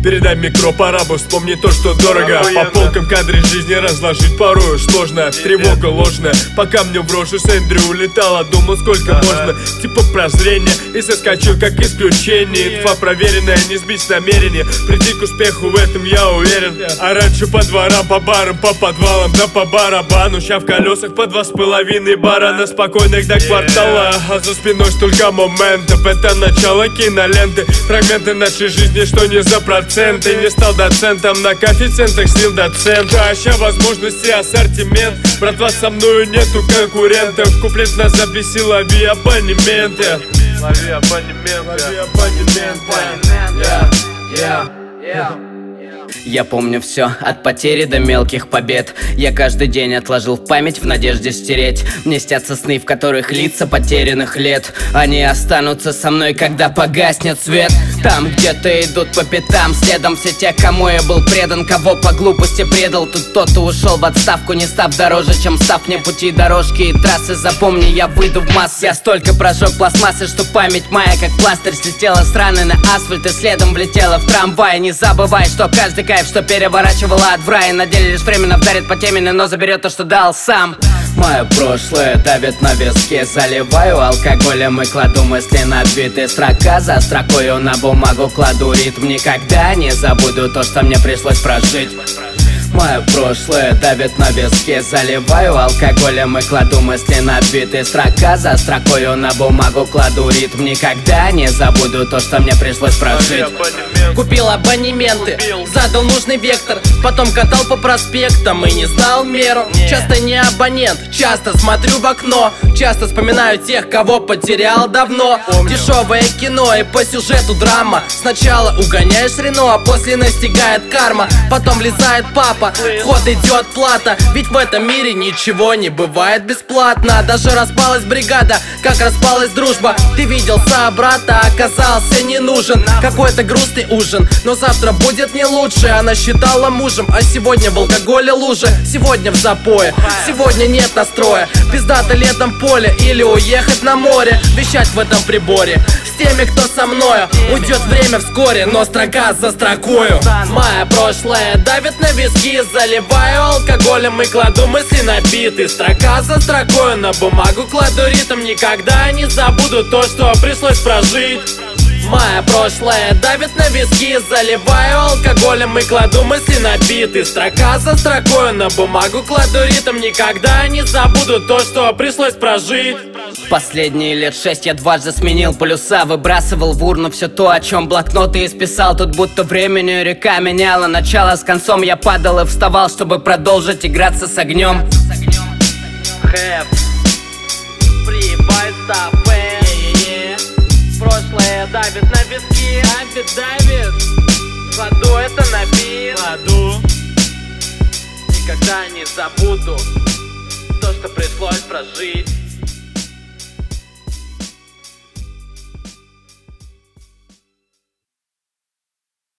Передай микро по рабу, вспомни то, что дорого. По полкам кадры жизни разложить порою сложно. Тревога ложная, по камню в рожу с Эндрю улетала. Думал, сколько можно, типа прозрения. И соскочил как исключение. Инфа проверенная, не сбить с намерения. Прийти к успеху, в этом я уверен. А раньше по дворам, по барам, по подвалам, да по барабану. Ща в колесах по 2,5 бара. На спокойных до квартала, а за спиной столько моментов. Это начало киноленты. Фрагменты нашей жизни, что не за проценты. Не стал доцентом, на коэффициентах слил доцента. А ща возможности, ассортимент. Братва, со мною нету конкурентов. Куплет нас записи, лови абонементы. Лови абонементы. Я помню все, от потери до мелких побед. Я каждый день отложил в память в надежде стереть. Мне снятся сны, в которых лица потерянных лет. Они останутся со мной, когда погаснет свет. Там где-то идут по пятам, следом все те, кому я был предан. Кого по глупости предал, тут кто-то ушел в отставку, не став дороже, чем став мне пути, дорожки и трассы. Запомни, я выйду в массы. Я столько прожег пластмассы, что память моя как пластырь слетела с раны на асфальт и следом влетела в трамвай. Не забывай, что каждый кайф, что переворачивала от в рай, на деле лишь временно вдарит по темени, но заберет то, что дал сам. Мое прошлое давит на виски, заливаю алкоголем и кладу мысли на биты. Строка за строкою на бумагу кладу ритм. Никогда не забуду то, что мне пришлось прожить. Мое прошлое давит на виски, заливаю алкоголем и кладу мысли на биты. Строка за строкою на бумагу кладу ритм. Никогда не забуду то, что мне пришлось прожить. Купил абонементы, задал нужный вектор, потом катал по проспектам и не знал меру. Часто не абонент, часто смотрю в окно, часто вспоминаю тех, кого потерял давно. Дешевое кино и по сюжету драма. Сначала угоняешь Рено, а после настигает карма. Потом влезает папа, в ход идет плата. Ведь в этом мире ничего не бывает бесплатно. Даже распалась бригада, как распалась дружба. Ты видел собрата, оказался не нужен. Какой-то грустный ужин, но завтра будет не лучше. Она считала мужем, а сегодня в алкоголе лужи. Сегодня в запое, сегодня нет настроя. Пиздато летом поле или уехать на море. Вещать в этом приборе с теми, кто со мною. Уйдет время вскоре, но строка за строкою. Мое прошлое давит на виски, заливаю алкоголем и кладу мысли на биты. Строка за строкою на бумагу кладу ритм. Никогда не забуду то, что пришлось прожить. Мое прошлое давит на виски, заливаю алкоголем и кладу мысли на биты. Строка за строкою на бумагу кладу ритм. Никогда не забуду то, что пришлось прожить. Последние лет 6 я дважды сменил полюса, выбрасывал в урну все то, о чем блокноты исписал. Тут будто времени река меняла начало с концом. Я падал и вставал, чтобы продолжить играться с огнем. Прошлое давит на виски, давит. Кладу это на бит. Никогда не забуду то, что пришлось прожить.